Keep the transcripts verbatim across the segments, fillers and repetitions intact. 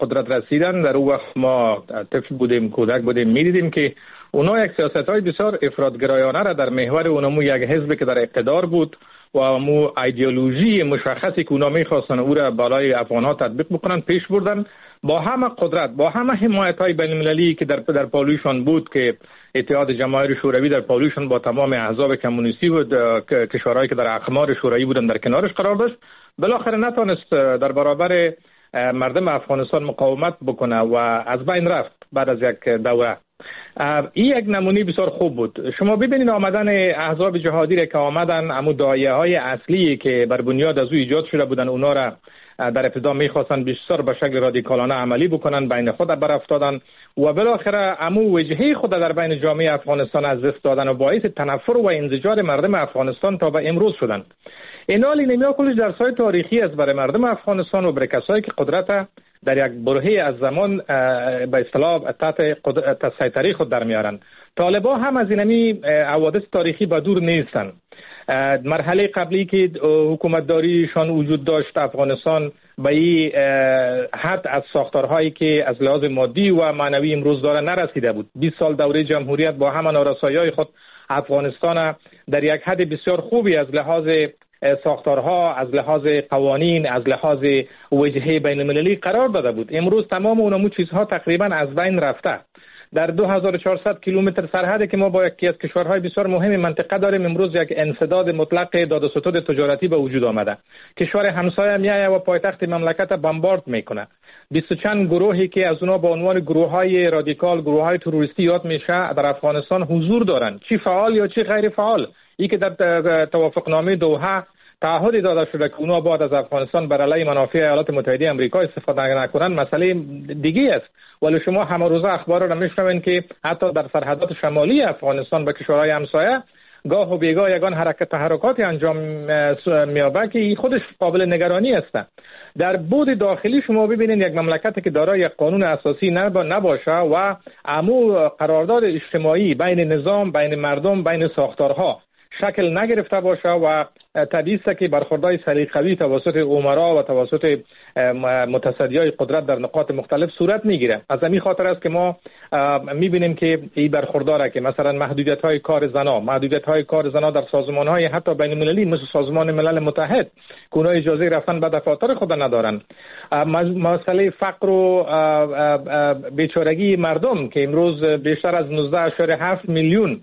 قدرت رسیدن، در اون وقت ما طفل بودیم، کودک بودیم، می‌دیدیم که اونا یک سیاست‌های بسیار افراط‌گرایانه را در محور اونمو یک حزب که در اقتدار بود و امو ایدئولوژی مشخصی که اونا می‌خواستن او را بالای افغان‌ها تطبیق بکنن پیش بردن، با همه قدرت، با همه حمایت‌های بین‌المللی که در در پالوشون بود، که اتحاد جماهیر شوروی در پالوشون با تمام احزاب کمونیستی و کشورهایی که در اقمار شوروی بودن در کنارش قرار داشت، بالاخره نتونست در برابر مردم افغانستان مقاومت بکنه و از بین رفت بعد از یک دوره. این یک نمونه بسیار خوب بود. شما ببینید آمدن احزاب جهادی را که آمدن، امو داعیه‌های اصلی که بر بنیاد از او ایجاد شده بودن، اونا را در ابتدا میخواستن بسیار به شکل رادیکالانه عملی بکنن، بین خود برافتادن و بالاخره امو وجهه خود در بین جامعه افغانستان از دست دادن و باعث تنفر و انزجار مردم افغانستان تا به امروز شدن. این حال اینمیا کلش درسای تاریخی است برای مردم افغانستان و برای کسایی که قدرت در یک برهه از زمان به اصطلاح تحت سیطره خود در میارن. طالبا هم از اینمی حوادث تاریخی به دور نیستن. مرحله قبلی که حکومتداریشان وجود داشت افغانستان به این حد از ساختارهایی که از لحاظ مادی و معنوی امروز داره نرسیده بود. بیست سال دوره جمهوریت با همان آراسایی‌های خود افغانستان در یک حد بسیار خوبی از لحاظ ساختارها، از لحاظ قوانین، از لحاظ وجهه بین المللی قرار داده بود. امروز تمام اونمو چیزها تقریبا از بین رفته. در دو هزار و چهارصد کیلومتر سرحدی که ما با یکی از کشورهای بسیار مهم منطقه داریم، امروز یک انسداد مطلق داد و ستد تجارتی به وجود آمده. کشور همسایه میایه و پایتخت مملکت بمبارد میکنه. بیست و چند گروهی که از اونها با عنوان گروه‌های رادیکال، گروه‌های تروریستی یاد میشه در افغانستان حضور دارن، چی فعال یا چی غیر فعال. این که در توافقنامه دوحه تعهد داده شده که اونا بعد از افغانستان بر علیه منافع ایالات متحده آمریکا استفاده نکنن، مسئله دیگه است. ولی شما همه روزه اخبار را میشنوین که حتی در سرحدات شمالی افغانستان با کشورهای همسایه گاه و بیگاه یگان حرکت تحرکاتی انجام میابه که خودش قابل نگرانی است. در بود داخلی شما ببینید یک مملکت که دارای یک قانون اساسی نباشه و عمو قرارداد اجتماعی بین نظام، بین مردم، بین ساختارها شکل نگرفته باشه و طبیعی است که برخوردهای سلیقه‌ای توسط امرا و توسط متصدیای قدرت در نقاط مختلف صورت میگیره. از همین خاطر است که ما میبینیم که این برخورداره که مثلا محدودیت‌های کار زنا، محدودیت‌های کار زنا در سازمان‌های حتی بین‌المللی مثل سازمان ملل متحد که اونها اجازه رفتن به دفاتر خود ندارن. مسئله فقر و بیچارگی مردم که امروز بیشتر از نوزده ممیز هفت میلیون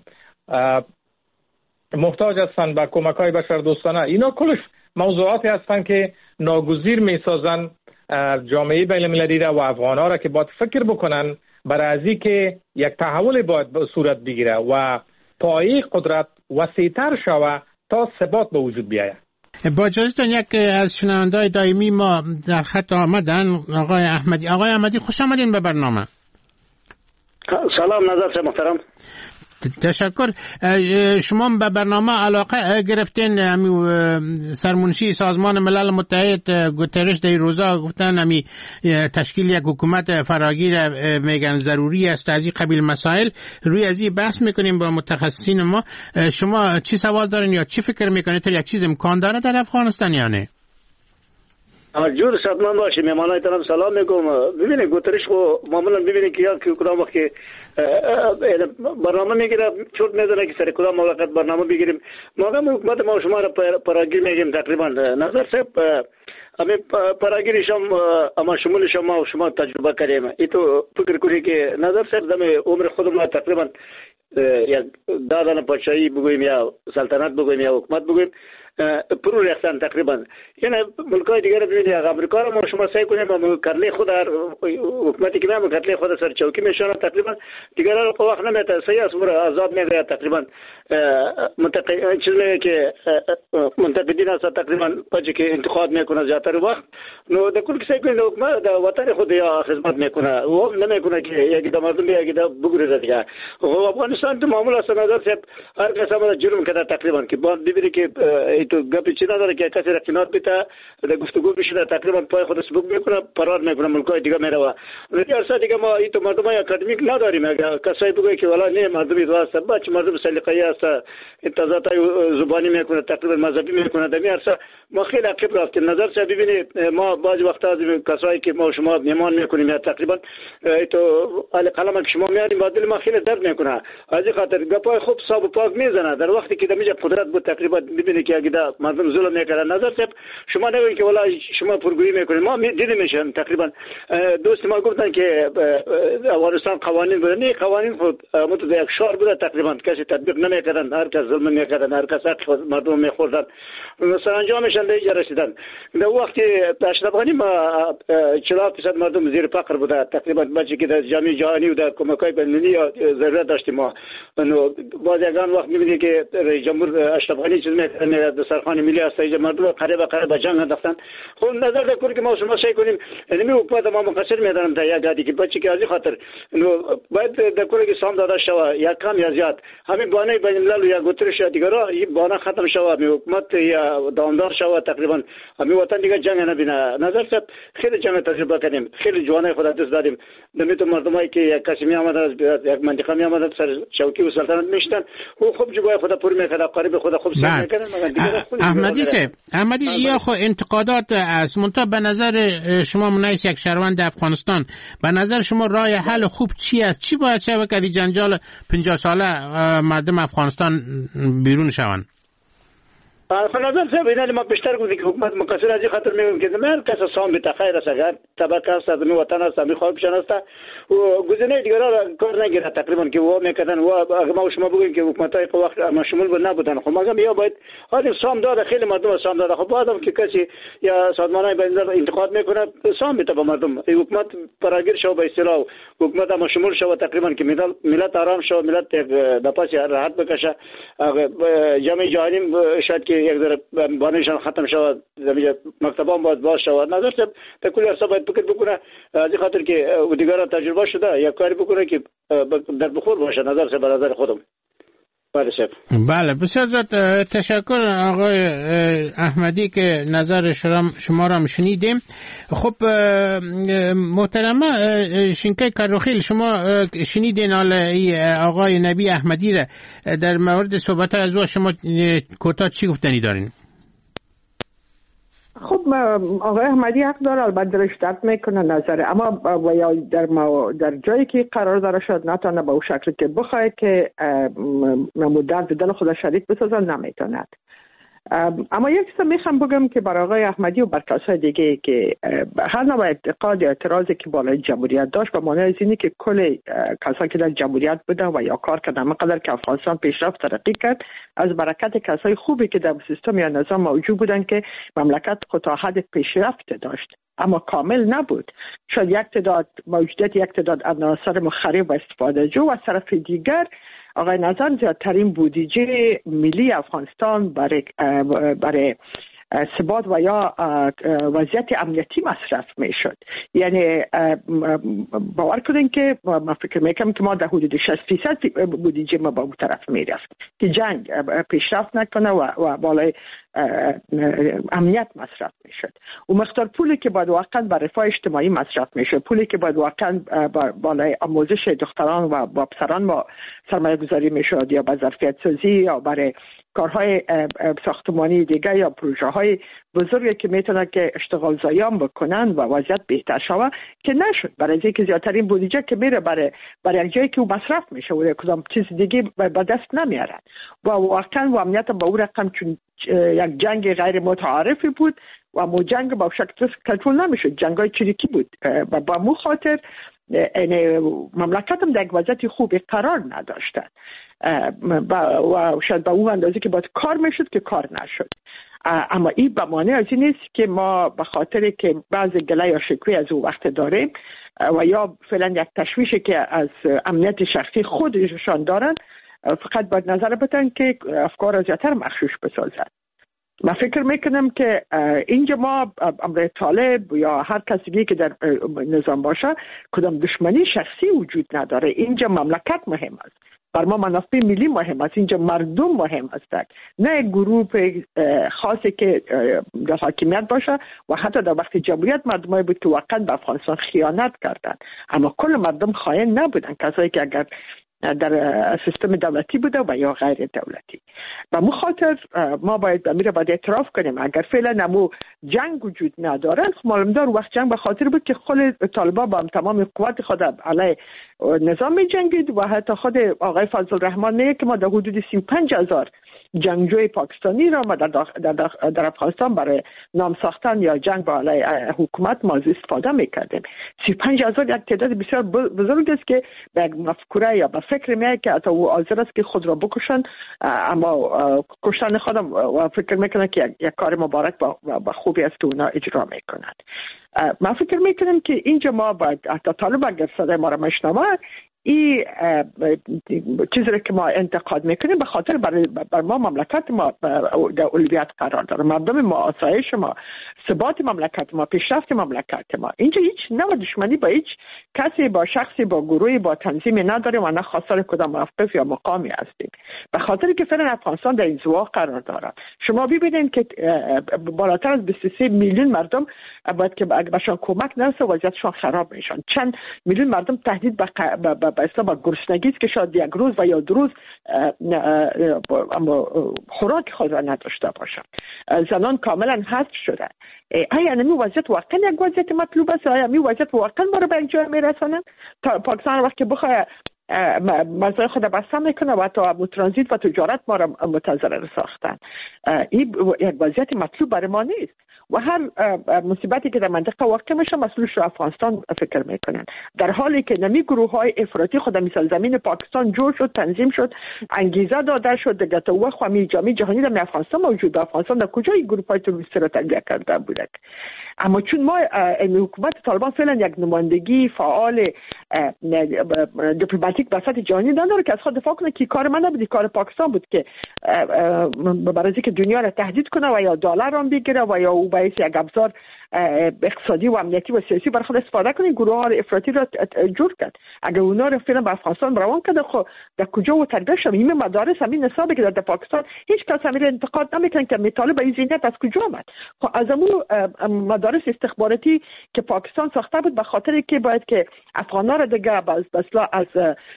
محتاج هستند به کمک‌های بشردوستانه، اینا کلش موضوعاتی هستند که ناگزیر می‌سازن جامعه بین‌المللی را و افغان‌ها را که باید فکر بکنن برای از اینکه یک تحول باید صورت بگیره و پایه قدرت وسیع‌تر شود تا ثبات به وجود بیاید. با اجازهتون یک از شنونده‌های دائمی ما در خط آمدن، آقای احمدی. آقای احمدی خوش آمدین به برنامه. سلام نظر محترم. تشکر. شما به برنامه علاقه گرفتین. سرمنشی سازمان ملل متحد گوترش در روزا گفتن همی تشکیل یک حکومت فراگیر میگن ضروری است. از این قبیل مسائل روی از این بحث میکنیم با متخصصین ما. شما چی سوال دارین یا چی فکر میکنید؟ یک چیز امکان داره در افغانستان یا نه؟ جور صدمن باشه. میمانای طرف سلام میگم. ببینید گوترش خو معمولا ببینید که یاد که کدام وقت برنامه میگیره چوت میزنه که سر کدام موقع برنامه بگیریم. ما هم حکومت ما شما را پراگیر میگیم تقریبا. نظر صاحب همین پراگیرش هم اما شمولش ما و شما تجربه کردیم. ای تو فکر کنید که نظر صاحب دم عمر خود ما تقریبا یک دادن پادشاهی بگوییم یا سلطنت بگوییم یا حکومت بگوییم پرو ریختن تقریبا. یعنی ملکای دیگر ببینید امریکا رو ما شما سعی کنیم با کرله خود حکومتی که ما کرله خود سر چوکی میشونه تقریبا دیگر رو په وخت نمیته صحیح اسمر آزاد میگه تقریبا منطقه چیزی که منتقدین است تقریبا پچ که انتخاب میکنه زیاتر وقت نو د کل کسی کنه حکومت د وطن خود یا خدمت میکنه و نمیکنه که یک د مردم یک د بگیره دیگه. و افغانستان تو معمولا سنادات هر قسم جرم کرده تقریبا که بعد ببینید که تو گپی چی نداره که کسی را کنار بیته در گفتگو بشه تقریبا پای خود سبک میکنه فرار میکنه ملکای دیگه میره. ارسا دیگه ما این تو مردم اکادمیک نداریم. اگر کسایی بگه که والا نه مردمی واسه بچه مردم سلیقه‌ای است انتظارات زبانی میکنه تقریبا مذهبی میکنه در ارسا ما خیلی عقب رفتیم. نظر سه ببینید ما بعضی وقتا از کسایی که ما شما میمان میکنیم یا تقریبا تو علی قلم که شما میاریم با دل ما خیلی درد میکنه. از این خاطر گپای خوب صاحب و پاک میزنه در وقتی که دمیج قدرت بود تقریبا ببینید که اگه مردم ظلم میکنه. نظر سه شما نگویید که والا شما پرگویی میکنید. ما دیدیم میشن تقریبا دوست ما گفتن که افغانستان قوانین بود. نه قوانین خود متو یک شهر بود تقریبا کسی تطبیق نمیکردن. هر کس ظلم میکردن هر کس حق مردم میخوردن سرانجامشان دیگه رسیدن. در وقتی اشرف غنی ما چهل درصد مردم زیر فقر بوده تقریبا بچه که در جامعه جهانی و در کمک‌های بین‌المللی ضرورت داشتیم ما. باز یگان وقت می‌بینی که رئیس جمهور اشرف غنی چیز می‌کنه در سرخان ملی است مردم قریب قریب جنگ انداختن. خب نظر دارم که ما شما شی کنیم نمی حکومت ما مقصر می‌دارم در یک گادی که بچه که از این خاطر باید در کلی که سام داده شود یا کم یا زیاد همین بانه بین‌الملل یا گوترش یا دیگرها این بانه ختم شود حکومت یا دامدار شود تقریبا همین وطن دیگه جنگ نبینه. نظر سب خیلی جنگ تجربه کردیم خیلی جوانای خود دوست داریم. نمیتو مردمایی که یک کسی می آمد از یک منطقه می آمد سر شوکی و سلطنت میشتن او خوب جوای خود پر میکرد قریب خود خوب سر میکردن. احمدی صاحب احمدی یا خو انتقادات از منتها به نظر شما منایس یک شهروند افغانستان به نظر شما راه حل خوب چی است؟ چی باید شود که جنجال پنجاه ساله مردم افغانستان بیرون شوند؟ خب نظر سه بینه ما بیشتر گفتیم که حکومت مقصر از این خاطر میگم که من کس سام به تخیر است اگر طبقه است از وطن است می خواب شناسته و گزینه دیگر را کار نگیره تقریبا که و میکردن و اگر ما شما بگیم که حکومتای په وخت مشمول بود نبودن. خب مگم یا باید حالا سام داده خیلی مردم سام داده. خب بعدم که کسی یا سازمانای بین‌الملل انتقاد میکنه سام میته به مردم حکومت پراگیر شو به اصطلاح حکومت مشمول شو تقریبا که ملت آرام شو ملت دپاس راحت بکشه جامعه جهانی شاید یک ذره بانشان ختم شود مکتبان باید باز شود. نظر سب تا کلی ارسا باید فکر بکنه از این خاطر که دیگران تجربه شده یک کاری بکنه که در بخور باشه. نظر سب به نظر خودم. بله شب. بله بسیار زیاد تشکر آقای احمدی که نظر شما را شنیدیم. خب محترمه شینکای کروخیل شما شنیدین آقای نبی احمدی را در مورد صحبت از او شما کوتاه چی گفتنی دارین؟ خب آقای احمدی حق داره البته درش درد میکنه نظره اما و یا در ما در جایی که قرار داره شد نتونه به اون شکل که بخواه که درد دل خود شریک بسازن نمیتوند. اما یک چیز میخوام بگم که برای آقای احمدی و بر کسای دیگه که هر نوع اعتقاد یا اعتراضی که بالای جمهوریت داشت به معنی از اینه که کل کسایی که در جمهوریت بودن و یا کار کردن مقدر که افغانستان پیشرفت ترقی کرد از برکت کسای خوبی که در سیستم یا نظام موجود بودن که مملکت خود تا حد پیشرفت داشت اما کامل نبود. شاید یک تعداد موجودیت یک تعداد عناصر مخرب و استفاده جو و از طرف دیگر آقای نظر زیادترین بودجه ملی افغانستان برای برای ثبات و یا وضعیت امنیتی مصرف می شد. یعنی باور کنین که من فکر میکنم که ما در حدود شصت فیصد بودجه ما با اون طرف می رفت که جنگ پیشرفت نکنه و, و بالای امنیت مصرف می شد. و مقدار پولی که باید واقعا برای رفاه اجتماعی مصرف می شد، پولی که باید واقعا بالای آموزش دختران و با پسران ما سرمایه گذاری می شد یا به ظرفیت سازی یا برای کارهای ساختمانی دیگه یا پروژه های بزرگی که میتونه که اشتغال زایام بکنن و وضعیت بهتر شود که نشد. برای اینکه زیادترین بودجه که میره برای برای جایی که او مصرف میشه و کدام چیز دیگه به دست نمیارن و واقعا و امنیت با او رقم چون یک جنگ غیر متعارفی بود و مو جنگ با شکل کنترل نمیشد، جنگای چریکی بود و با مو خاطر مملکت هم در یک وضعیت خوبی قرار نداشتن و شاید به اون اندازه که باید کار میشد که کار نشد. اما این به معنی از این نیست که ما به خاطر که بعض گله یا شکوی از اون وقت داریم و یا فعلا یک تشویشی که از امنیت شخصی خودشان دارن فقط باید نظر بدن که افکار زیادتر مخشوش بسازن. من فکر میکنم که اینجا ما امر طالب یا هر کسی که در نظام باشه کدام دشمنی شخصی وجود نداره. اینجا مملکت مهم است بر ما منافع ملی مهم است. اینجا مردم مهم هستند، نه گروه خاصی که در حاکمیت باشه. و حتی در وقت جمهوریت مردمایی بود که واقعا به افغانستان خیانت کردند، اما کل مردم خائن نبودن، کسایی که اگر در سیستم دولتی بوده و یا غیر دولتی. و مخاطر ما باید به میره باید اعتراف کنیم اگر فعلا نمو جنگ وجود نداره، معلوم دار وقت جنگ به خاطر بود که خود طالبان با تمام قوت خود علیه نظام جنگید. و حتی خود آقای فضل الرحمن میگه که ما در حدود سی و پنج هزار جنگجوی پاکستانی را ما در, در, در افغانستان برای نام ساختن یا جنگ با علیه حکومت ما استفاده میکردیم. سی و پنج هزار یک تعداد بسیار بزرگ است که به یک مفکوره یا به فکر میاد که حتی او حاضر است که خود را بکشن، اما کشتن خودم و فکر میکنه که یک کار مبارک و خوبی است که اونا اجرا میکنند. من فکر میکنم که اینجا ما باید حتی طالب اگر صدای ما را مشنوه، این چیزی که ما انتقاد میکنیم به خاطر برای بر ما مملکت ما در اولویت قرار داره، مردم ما، آسایش ما، ثبات مملکت ما، پیشرفت مملکت ما. اینجا هیچ نوع دشمنی با هیچ کسی، با شخصی، با گروهی، با تنظیمی نداریم و نه خواستار کدام موقف یا مقامی هستیم. به خاطر که فعلا افغانستان در انزوا قرار داره. شما ببینید که بالاتر از بیست و سه میلیون مردم باید که اگه بهشون کمک نرسه وضعیتشون خراب میشن. چند میلیون مردم تهدید به به اصلا با گرسنگی است که شاید یک روز و یا دو روز اما خوراک خود را نداشته باشند. زنان کاملا حذف شدن. آیا نمی وضعیت واقعا یک وضعیت مطلوب است؟ آیا می وضعیت واقعا ما را به یک جای میرسانند؟ تا پاکستان وقتی بخواه مرزهای خود بسته میکنه و تا ترانزیت و تجارت ما را متضرر ساختن. این یک وضعیت مطلوب برای ما نیست. و هر مصیبتی که در منطقه واقع میشه مسئولش رو افغانستان فکر میکنن، در حالی که نمی گروه های افراطی خود مثل زمین پاکستان جور شد، تنظیم شد، انگیزه داده شد دیگه. تا وقت خوامی جامعه جهانی در افغانستان موجود بود. افغانستان در کجای گروه های تروریستی را تربیت کرده بوده؟ اما چون ما حکومت طالبان فعلا یک نمایندگی فعال دیپلماتیک به سطح جهانی نداره که از خود دفاع کنه که کار من نبود، کار پاکستان بود که برای اینکه دنیا را تهدید کنه و یا دلار را بگیره و یا او باعث یک ابزار اقتصادی و امنیتی و سیاسی برای خود استفاده کنه. گروه ها افراطی را جور کرد. اگر اونا را فعلا به افغانستان روان کرده، خب در کجا و تربیت شد؟ این مدارس همین نصابی که در پاکستان هیچ کس همین انتقاد نمیکنه که طالب این ذهنیت از کجا آمد. خب از اون مدارس استخباراتی که پاکستان ساخته بود به خاطر که باید که افغانا را دیگه بسلا از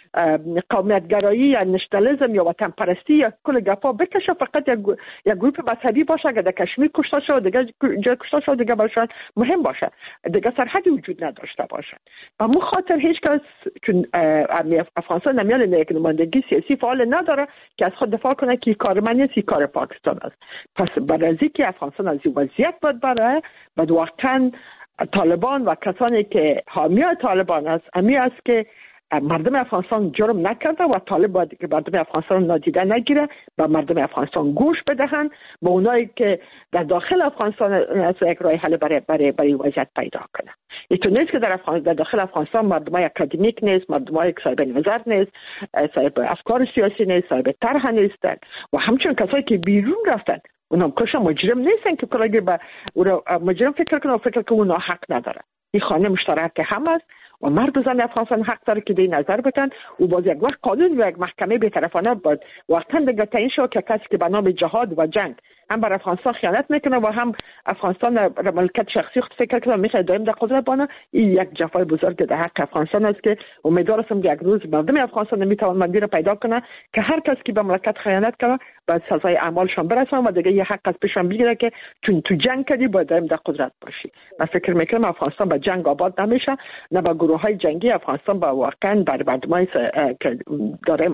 قومیت گرایی یا نشنالیسم یا وطن پرستی یا کل گپا بکشه، فقط یک یک گروه مذهبی باشه که در کشمیر کشته شد، دیگه جای کشته شد، دیگه برشان مهم باشه، دیگه سرحدی وجود نداشته باشه. و مخاطر هیچ کس چون افغانستان نمیاد یک نمایندگی سیاسی فعال نداره که از خود دفاع کنه که کار من نیست، کار پاکستان است. پس برای اینکه افغانستان از این وضعیت باید بره، باید واقعا طالبان و کسانی که حامی طالبان است امی است که مردم افغانستان جرم نکرده و طالب باید که مردم افغانستان نادیده نگیره، با مردم افغانستان گوش بدهن، با اونایی که در داخل افغانستان از یک راه حل برای برای برای وضعیت پیدا کنه. اینطور نیست که در افغانستان در داخل افغانستان مردمای اکادمیک نیست، مردمای صاحب نظر نیست، صاحب افکار سیاسی نیست، صاحب طرح نیستن و همچنین کسایی که بیرون رفتن اونم کاش مجرم نیستن که کلاگی به او مجرم فکر کنه و فکر کنه اونا حق نداره. این خانه مشترک هم است و مرد و زن افغانستان حق داره که دی نظر بدن و باز یک وقت قانون و یک محکمه بی‌طرفانه باید وقتا دیگه تعیین شد که کسی که به نام جهاد و جنگ هم بر افغانستان خیانت میکنه و هم افغانستان را ملکت شخصی خود فکر کنه میخواد دائم در قدرت بانه، این یک جفای بزرگ در حق افغانستان است که امیدوار هستم یک روز مردم افغانستان میتوان مندی را پیدا کنه که هر کس که به مملکت خیانت کنه باید سزای اعمالشان برسن و دیگه یه حق از پیشان بگیره که چون تو جنگ کردی باید دائم در قدرت باشی. من فکر میکنم افغانستان به جنگ آباد نمیشه، نه با گروه های جنگی. افغانستان با واقعا بر مردمای که داریم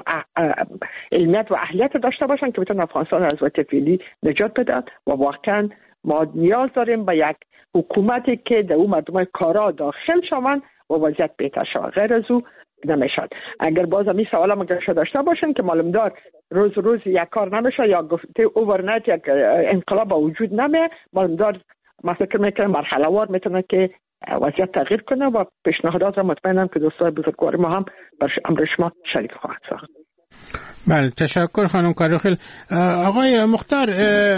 علمیت و اهلیت داشته باشن که بتونن افغانستان از وضعیت فعلی نجات بدن و واقعا ما نیاز داریم به یک حکومتی که در اون مردمای کارا داخل شوند و وضعیت بهتر شود. غیر از او نمیشد. اگر باز می سوالم اگر داشته باشن که معلوم دار روز روز یک کار نمیشه یا گفته اوورنایت یک انقلاب وجود نمیه، معلوم دار ما فکر میکنم مرحله وار میتونه که وضعیت تغییر کنه و پیشنهادات را مطمئنم که دوستان بزرگوار ما هم بر امر شما شریک خواهد ساخت. بله، تشکر خانم کاروخیل. آقای مختار،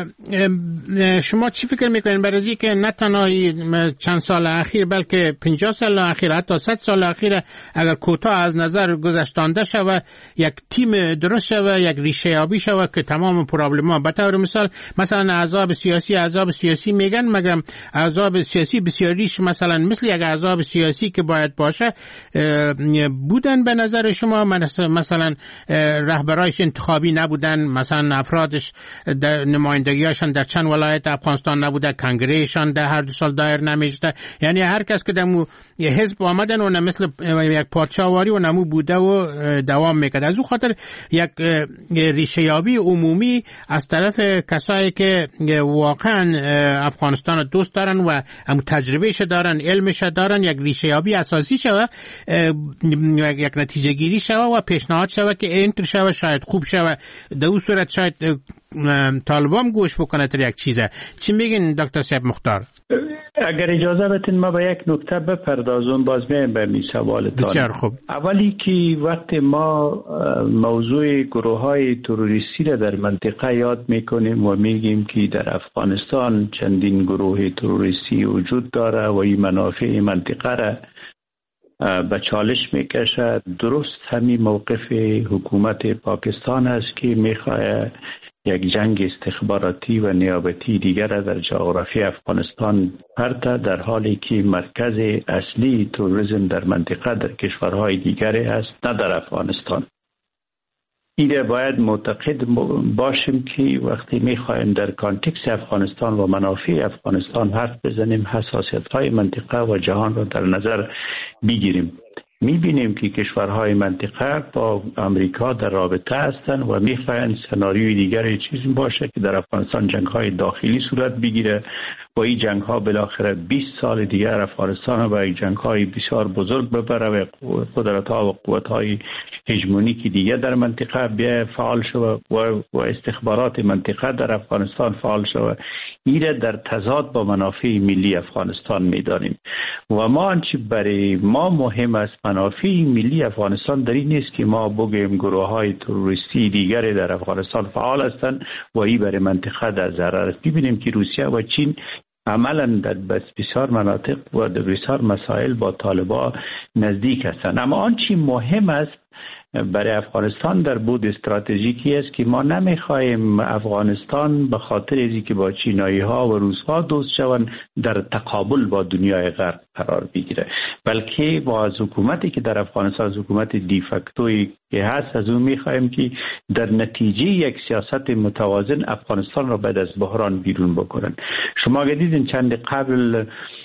شما چی فکر میکنین برای که نه تنها چند سال اخیر بلکه پنجاه سال اخیر، حتی صد سال اخیر اگر کوتاه از نظر گذشتانده شود، یک تیم درست شود، یک ریشه یابی شود که تمام پرابلم‌ها، به طور مثال مثلا احزاب سیاسی احزاب سیاسی میگن مگم احزاب سیاسی بسیاریش مثلا مثل یک احزاب سیاسی که باید باشه بودن به نظر شما؟ مثلا رهبر رایش انتخابی نبودن، مثلا افرادش در نمایندگیاشان در چند ولایت افغانستان نبوده، کنگرهشان در هر دو سال دایر نمیشده، یعنی هر کس که دمو حزب آمدن و مثل یک پادشاهواری و نمو بوده و دوام میکرد. از اون خاطر یک ریشه یابی عمومی از طرف کسایی که واقعا افغانستان دوست دارن و هم تجربهش دارن، علمش دارن، یک ریشه یابی اساسی شوه، یک نتیجه گیری شوه و پیشنهاد شوه که انتر شوه، شاید خوب شوه. در اون صورت شاید طالبان گوش بکنه تر یک چیزه. چی میگین دکتر صاحب مختار؟ اگر اجازه بدین ما به یک نکته بپردازم، باز میایم به این سوالتان. بسیار خوب. اولی که وقت ما موضوع گروه های تروریستی را در منطقه یاد میکنیم و میگیم که در افغانستان چندین گروه تروریستی وجود داره و این منافع منطقه را به چالش میکشد، درست همین موقف حکومت پاکستان است که میخواه یک جنگ استخباراتی و نیابتی دیگر در جغرافی افغانستان پرت، در حالی که مرکز اصلی تروریسم در منطقه در کشورهای دیگری است، نه در افغانستان. این باید معتقد باشیم که وقتی میخوایم در کانتکست افغانستان و منافع افغانستان حرف بزنیم، حساسیت‌های منطقه و جهان را در نظر بگیریم. میبینیم که کشورهای منطقه با امریکا در رابطه هستند و میخواهند سناریوی دیگری چیزی باشه که در افغانستان جنگ‌های داخلی صورت بگیره و این جنگ‌ها بالاخره بیست سال دیگر افغانستان و یک جنگ‌های بسیار بزرگ ببره و قدرت‌ها و قوت‌های هژمونیکی دیگه در منطقه بیا فعال شود و, و استخبارات منطقه در افغانستان فعال شود. این در تضاد با منافع ملی افغانستان می‌دانیم و ما آنچه برای ما مهم است منافع ملی افغانستان در این نیست که ما بگیم گروه‌های تروریستی دیگری در افغانستان فعال هستند و این برای منطقه در ضرر است. ببینیم که روسیه و چین عملا در بسیار مناطق و در بسیار مسائل با طالبان نزدیک هستند. اما آنچه مهم است برای افغانستان در بود استراتژیکی است که ما نمیخواهیم افغانستان به خاطر ازی که با چینایی ها و روس ها دوست شوند در تقابل با دنیای غرب قرار بگیره، بلکه با از حکومتی که در افغانستان حکومت دیفکتوی که هست از اون میخواهیم که در نتیجه یک سیاست متوازن افغانستان را بعد از بحران بیرون بکنن. شما دیدین چند قبل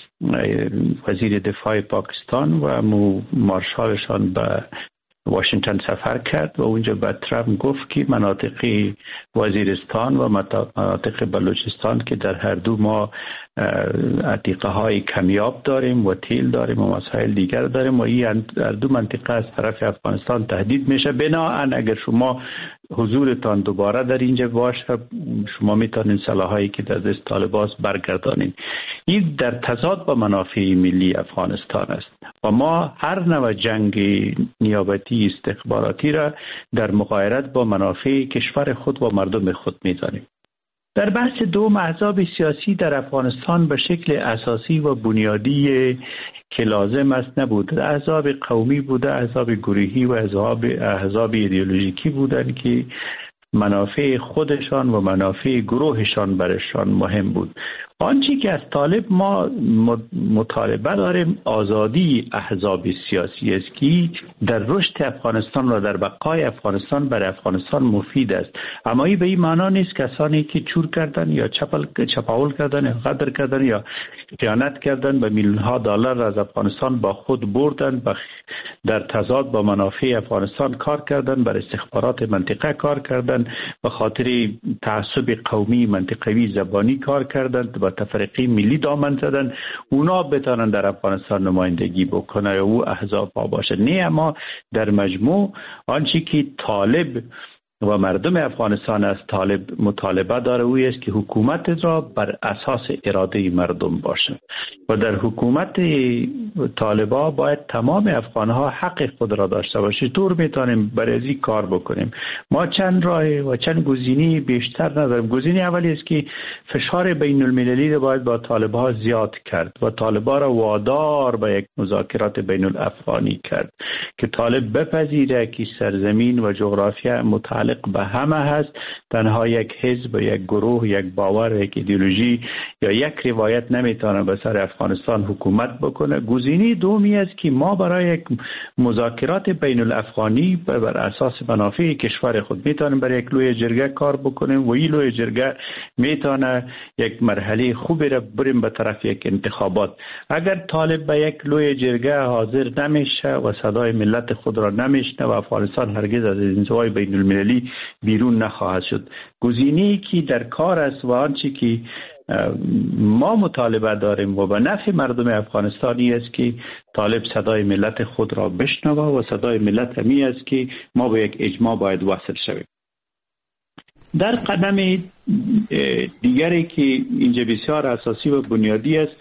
وزیر دفاع پاکستان و مارشالشان به واشنگتن سفر کرد و اونجا به ترامپ گفت که مناطق وزیرستان و مناطق بلوچستان که در هر دو ما عتیقه های کمیاب داریم و تیل داریم و مسائل دیگر داریم و این در دو منطقه از طرف افغانستان تهدید میشه. بنابراین اگر شما حضورتان دوباره در اینجا باشه شما میتونین سلاحایی که در دست طالبان برگردانین. این در تضاد با منافع ملی افغانستان است و ما هر نوع جنگ نیابتی استخباراتی را در مغایرت با منافع کشور خود و مردم خود میدانیم. در بحث دوم، احزاب سیاسی در افغانستان به شکل اساسی و بنیادی که لازم است نبود. احزاب قومی بوده، احزاب گروهی و احزاب احزاب ایدئولوژیکی بودند که منافع خودشان و منافع گروهشان برشان مهم بود. آنچه که از طالب ما مطالبه داریم آزادی احزاب سیاسی است که در رشد افغانستان و در بقای افغانستان برای افغانستان مفید است. اما این به این معنا نیست کسانی که چور کردن یا چپل چپاول کردن یا غدر کردن یا خیانت کردن به میلیون ها دلار از افغانستان با خود بردن و در تضاد با منافع افغانستان کار کردن، بر استخبارات منطقه کار کردن، به خاطر تعصب قومی منطقوی زبانی کار کردن، با تفرقه ملی دامن زدن، اونا بتانن در افغانستان نمایندگی بکنه یا او احزاب ها باشه. نه، اما در مجموع آنچه که طالب و مردم افغانستان از طالب مطالبه داره اوی است که حکومت را بر اساس اراده مردم باشه و در حکومت طالبا باید تمام افغانها حق خود را داشته باشه. طور میتونیم برای این کار بکنیم؟ ما چند راه و چند گزینه بیشتر نداریم. گزینه اولی است که فشار بین المللی را باید با طالبها زیاد کرد و طالبا را وادار به یک مذاکرات بین الافغانی کرد که طالب بپذیره که سرزمین و جغرافیا متعلق به همه هست، تنها یک حزب، یک گروه، یک باور، یک ایدئولوژی یا یک روایت نمیتونه به سر افغانستان حکومت بکنه. گزینه دومی است که ما برای یک مذاکرات بین الافغانی بر اساس منافع کشور خود میتونیم برای یک لوی جرگه کار بکنیم و این لوی جرگه میتونه یک مرحله خوبی را بریم به طرف یک انتخابات. اگر طالب به یک لوی جرگه حاضر نمیشه و صدای ملت خود را نمیشنه و افغانستان هرگز از انزوای بین المللی بیرون نخواهد شد. گزینه‌ای که در کار است و آنچه که ما مطالبه داریم و به نفع مردم افغانستانی است که طالب صدای ملت خود را بشنوه و صدای ملت همی است که ما به یک اجماع باید وصل شویم. در قدم دیگری که اینجا بسیار اساسی و بنیادی است،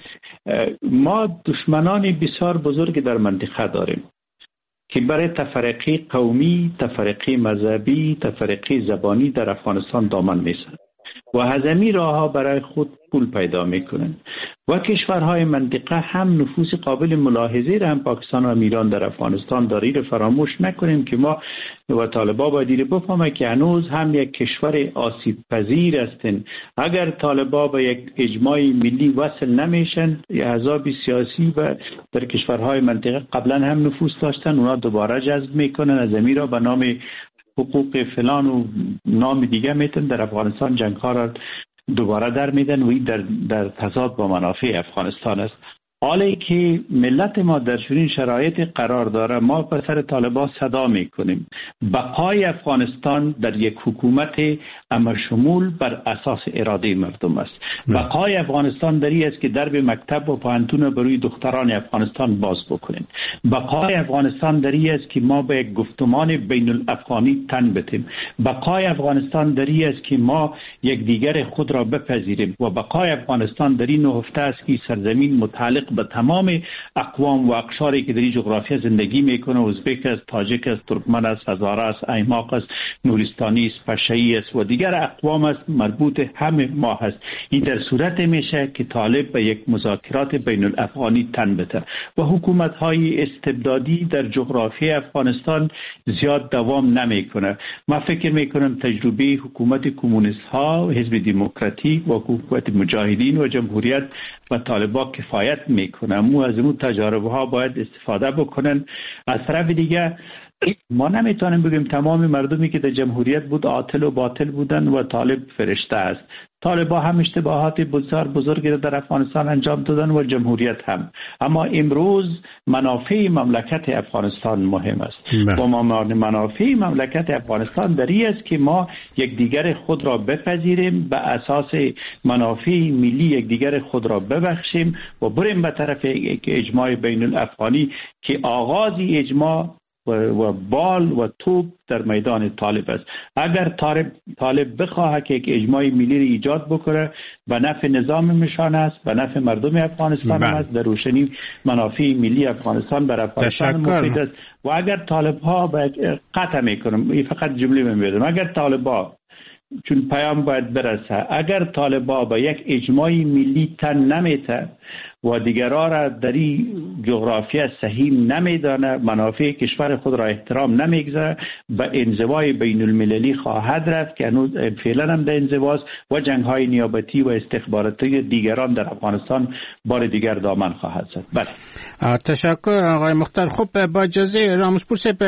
ما دشمنان بسیار بزرگ در منطقه داریم که برای تفرقه قومی، تفرقه مذهبی، تفرقه زبانی در افغانستان دامن میزنند و هزمی راه ها برای خود پول پیدا میکنند و کشورهای منطقه هم نفوذ قابل ملاحظه را هم پاکستان و ایران در افغانستان دارید. فراموش نکنیم که ما و طالبا باید بفهمه که هنوز هم یک کشور آسیب پذیر هستند. اگر طالبا به یک اجماع ملی وصل نمیشن، احزاب سیاسی و در کشورهای منطقه قبلا هم نفوذ داشتن، اونا دوباره جذب میکنن از زمین را به نام حقوق فلان و نام دیگه میتن در افغانستان جنگ ها را دوباره در میدن و این در, در تضاد با منافع افغانستان است. حالی که ملت ما در چنین شرایط قرار داره، ما به سر طالبان صدا میکنیم بقای افغانستان در یک حکومت امرشمول بر اساس اراده مردم است. بقای افغانستان در این است که درب مکتب و پوهنتون بروی دختران افغانستان باز بکنیم. بقای افغانستان در این است که ما به یک گفتمان بین الافغانی تن بتیم. بقای افغانستان در این است که ما یک دیگر خود را بپذیریم و بقای افغانستان در این نهفته است که سرزمین متعلق به تمام اقوام و اقشاری که در این جغرافیا زندگی میکنه، ازبک است، تاجیک است، ترکمن است، هزاره است، ایماق است، نورستانی است، پشه‌ای است و دیگر اقوام است، مربوط همه ما هست. این در صورت میشه که طالب به یک مذاکرات بین الافغانی تن بده و حکومت های استبدادی در جغرافیا افغانستان زیاد دوام نمیکنه. ما فکر میکنم تجربه حکومت کمونیست ها، حزب دموکراتیک و حکومت مجاهدین و جمهوریت و طالبان کفایت میکنه. مو از اون تجارب ها باید استفاده بکنن. از طرف دیگه ما نمیتونیم بگیم تمام مردمی که در جمهوریت بود عاطل و باطل بودن و طالب فرشته است. طالبا هم اشتباهات بسیار بزرگی در افغانستان انجام دادن و جمهوریت هم، اما امروز منافع مملکت افغانستان مهم است و ما منافع مملکت افغانستان در این است که ما یک دیگر خود را بپذیریم، به اساس منافع ملی یک دیگر خود را ببخشیم و بریم به طرف یک اجماع بین الافغانی که آغازی اجماع و, و بال و توپ در میدان طالب است. اگر طالب, طالب بخواهد که یک اجماع ملی را ایجاد بکنه، به نفع نظام مشان است، به نفع مردم افغانستان است، در روشنی منافع ملی افغانستان بر افغانستان مفید است. و اگر طالب ها قطع میکنم، این فقط جمله من بیادم، اگر طالب ها چون پیام باید برسه، اگر طالبا با یک اجماع ملی تن نمیته و دیگرها را در این جغرافیا صحیح نمیدانه، منافع کشور خود را احترام نمیگذاره، به انزوای بین المللی خواهد رفت که هنوز فعلا هم در انزواست و جنگ های نیابتی و استخباراتی دیگران در افغانستان بار دیگر دامن خواهد زد. بله. تشکر آقای مختار. خب با اجازه راموسپور صاحب،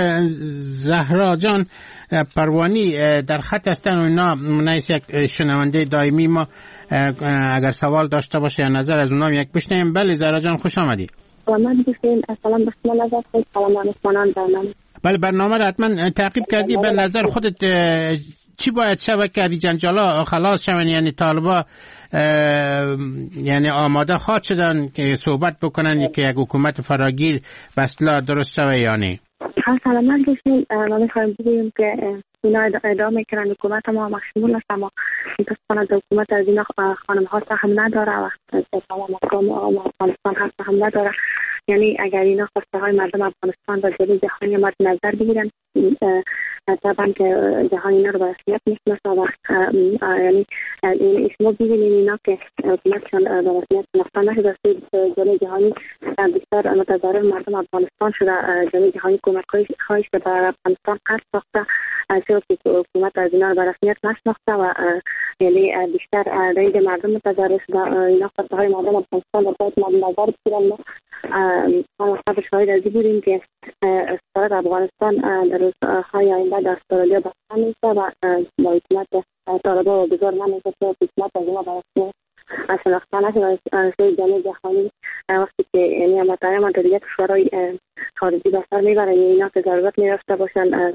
زهرا جان پروانی در خط هستن و اینا منیس یک شنونده دائمی ما، اگر سوال داشته باشه یا نظر از اونا یک بشنیم. بله زهرا جان خوش آمدید. سلام دوستان، سلام بخشم نظر خود سلام مسلمان برنامه. بله برنامه را حتما تعقیب کردی. به نظر خودت چی باید شود که جنجالا خلاص شون؟ یعنی طالبا یعنی آماده خواد شدن که صحبت بکنن که یک حکومت فراگیر به اصطلاح درست شوه یا نه؟ ها سلام دوستان، ما میخوایم بگوییم که اینا ادعا میکنن حکومت ما مشمول است، اما متاسفانه حکومت از اینا خانم ها سهم نداره و تمام مقام افغانستان هم سهم نداره. یعنی اگر اینا خواسته های مردم افغانستان و جلوی جهانی مد نظر بگیرن، طبعا که جهانی اینا رو به رسمیت میشناسه و یعنی این اسمو بگیرین اینا که حکومتشان به رسمیت شناخته نشده جلوی جهانی بیشتر متضرر مردم افغانستان شده. جلوی جهانی کمک هایش که بر افغانستان قرض ساخته چرا که حکومت از اینا رو به رسمیت نشناخته و یعنی بیشتر رید مردم متضرر شده. اینا خواسته های مردم افغانستان رو باید مد نظر بگیرن. ما خبر شاهد از بودیم که سفارت افغانستان در روزهای آینده در استرالیا بسته میشه و با حکومت طالبان و گذار نمیشه که حکومت از اینا برسه شناخته نشده. رسول جامعه جهانی وقتی که یعنی مطالعه مدیریت کشورهای خارجی به سر میبرن اینا که ضرورت میرفته باشن در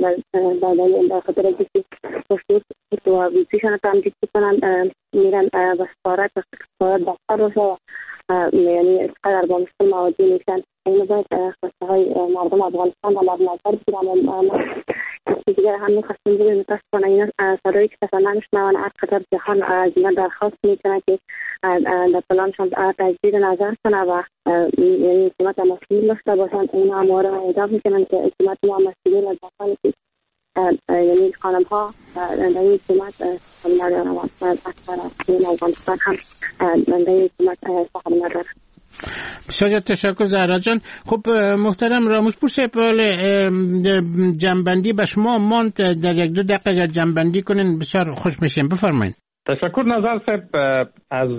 خاطر کسی پشت و ویزیشان تمدید بکنن میرن به سفارت سفارت بسته باشه یعنی قدر با مشکل مواجه میشن. اینو باید خواسته های مردم افغانستان را مد نظر بگیرن. اما کسی دیگر هم میخواستیم بگیم متاسفانه اینا صدایی که کسا نمیشنون از قدر جهان از اینا درخواست میکنه که در پلانشان تجدید نظر کنه و یعنی حکومت مسئول داشته باشن. اینا هم رو اعدام میکنن که حکومت ما مسئولین از داخل که یعنی خانم ها در این حکومت سهم ندارن و اکثر از افغانستان هم در این حکومت سهم ندارن. بسیار تشکر زهرا جان. خب محترم راموزپور صاحب، جنبندی به شما ماند، در یک دو دقیقه اگر جنبندی کنین بسیار خوش میشیم. بفرمایید. تشکر نظر صاحب. از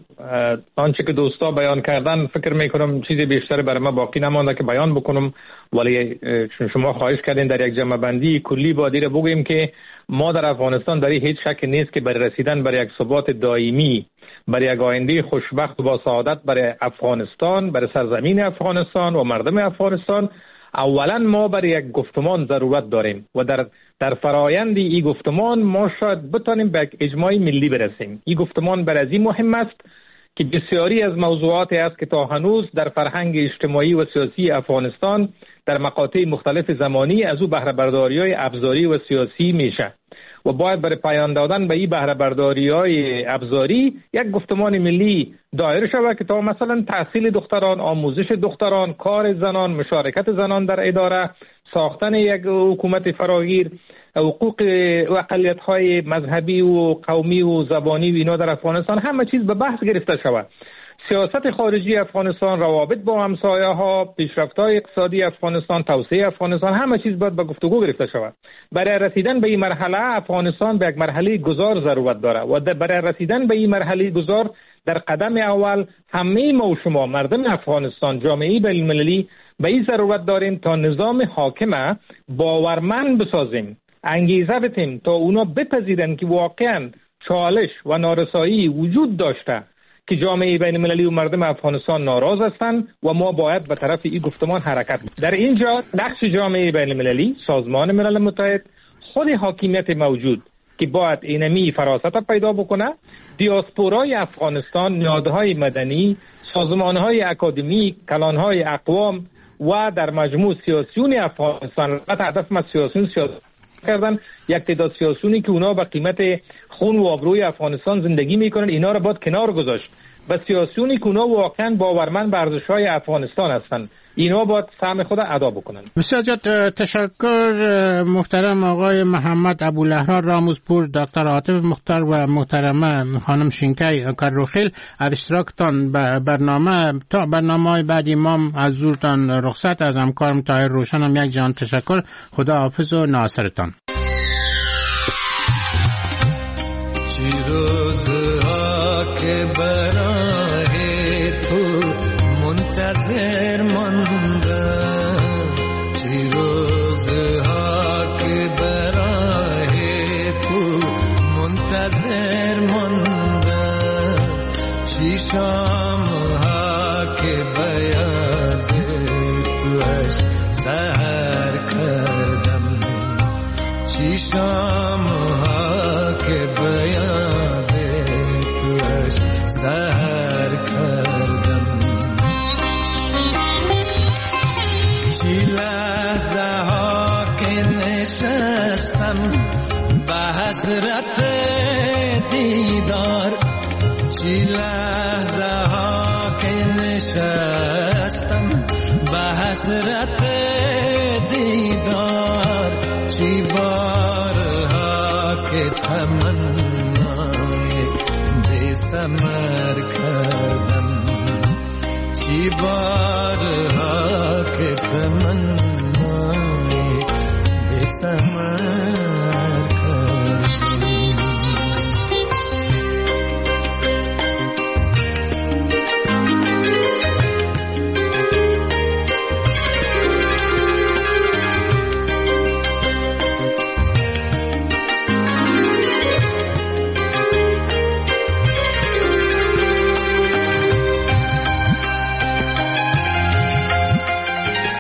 آنچه که دوستا بیان کردن فکر میکنم چیزی بیشتر برای ما باقی نمانده که بیان بکنم، ولی چون شما خواهش کردین در یک جمع بندی کلی بادی رو بگویم که ما در افغانستان در هیچ شک نیست که برای رسیدن بر یک ثبات دائمی، برای یک آینده خوشبخت و با سعادت برای افغانستان، برای سرزمین افغانستان و مردم افغانستان، اولا ما برای یک گفتمان ضرورت داریم و در در فرایند این گفتمان ما شاید بتانیم به یک اجماع ملی برسیم. این گفتمان برای این مهم است که بسیاری از موضوعاتی است که تا هنوز در فرهنگ اجتماعی و سیاسی افغانستان در مقاطع مختلف زمانی از او بهره برداری‌های ابزاری و سیاسی میشه و باید برای پایان دادن به این بهره برداری‌های ابزاری یک گفتمان ملی دایر شود که تا مثلا تحصیل دختران، آموزش دختران، کار زنان، مشارکت زنان در اداره، ساختن یک حکومت فراگیر، حقوق و اقلیت‌های مذهبی و قومی و زبانی و اینا در افغانستان همه چیز به بحث گرفته شود. سیاست خارجی افغانستان، روابط با همسایه‌ها، پیشرفت‌های اقتصادی افغانستان، توسعه افغانستان، همه چیز باید به گفتگو گرفته شود. برای رسیدن به این مرحله افغانستان به یک مرحله گذار ضرورت داره و برای رسیدن به این مرحله گذار در قدم اول همه ما و شما مردم افغانستان، جامعه بین‌المللی به این ضرورت داریم تا نظام حاکم باورمند بسازیم، انگیزه بدیم تا اونا بپذیرن که واقعاً چالش و نارسایی وجود داشته که جامعه بین المللی و مردم افغانستان ناراض هستند و ما باید به طرف این گفتمان حرکت کنیم. در اینجا نقش جامعه بین المللی، سازمان ملل متحد، خود حاکمیت موجود که باید اینمی فراست پیدا بکنه، دیاسپورای افغانستان، نهادهای مدنی، سازمانهای اکادمی، کلانهای اقوام و در مجموع سیاسیون افغانستان، هدف ما سیاسیون سیاست کردن یک تعداد سیاسیونی که اونا به قیمت خون و آبروی افغانستان زندگی میکنن، اینا رو باید کنار گذاشت و سیاسیونی که اونا واقعا باورمند به ارزش‌های افغانستان هستن، اینا باید سهم خود ادا بکنن. بسیار تشکر محترم آقای محمد ابوالأحرار راموزپور، دکتر عاطف مختار و محترمه خانم شینکای کروخیل از اشتراکتان به برنامه. تا برنامه بعدی ما از زورتان رخصت، از همکارم طاهر روشنم یک جان تشکر. خدا حافظ و ناصرتان. روزها که برای تو منتظر ماندم، چی روزها که برای تو منتظر ماندم، چی شامها که بیاد توش سهر کردم، چی شامها که بیاد توش سهر کردم، چی لحظه ها که نشستم به حسرت دیدار، چی لحظه ها که نشستم به حسرت دیدار، چی بارها که تمنای بی ثمر کردم، چی بارها که تمنای بی ثمر